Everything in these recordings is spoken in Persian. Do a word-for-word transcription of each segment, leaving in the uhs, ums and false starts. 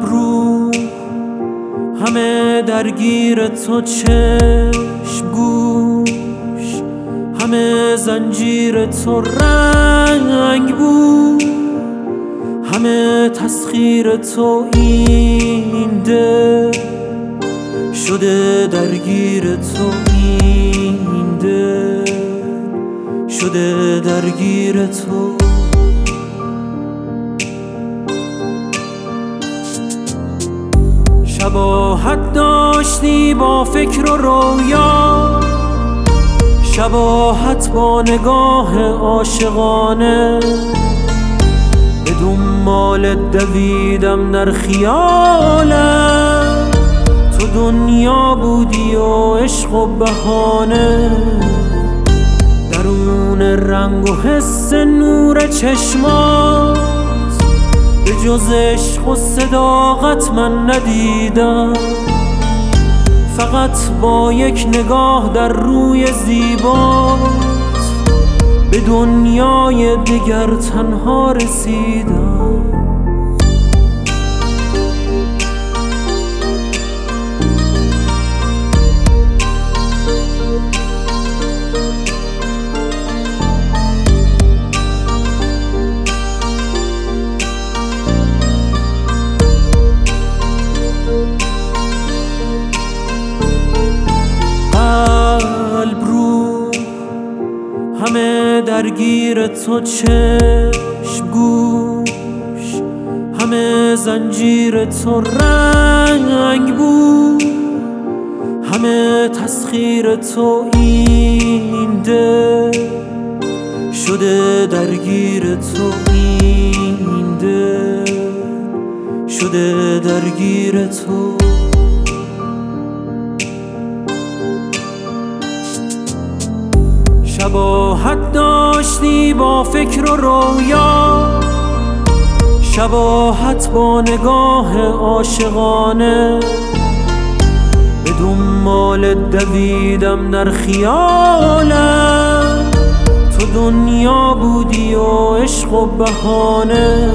رو همه درگیر تو، چشم گوش همه زنجیر تو، رنگ بود همه تسخیر تو، این دل شده درگیر تو، این دل شده درگیر تو. شباهت داشتی با فکر و رویا، شباهت با نگاه عاشقانه، به دنبال دویدم در خیالم، تو دنیا بودی و عشق و بهانه، درون رنگ و حس نور چشمات، به جز عشق و صداقت من ندیدم، فقط با یک نگاه در روی زیبات، به دنیای دیگر تنها رسیدم. همه درگیر تو، چشم گوش همه زنجیر تو، رنگ بود همه تسخیر تو، این دل شده درگیر تو، این دل شده درگیر تو. شباهت داشتی با فکر و رویا، شباهت با نگاه عاشقانه، به دنبال دویدم در خیالم، تو دنیا بودی و عشق و بهانه،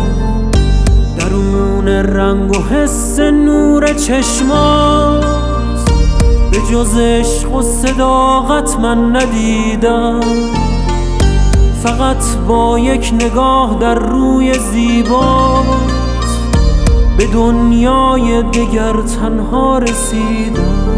درون رنگ و حس نور چشمات، به جز عشق و صداقت من ندیدم، فقط با یک نگاه در روی زیبات، به دنیای دیگر تنها رسیدم.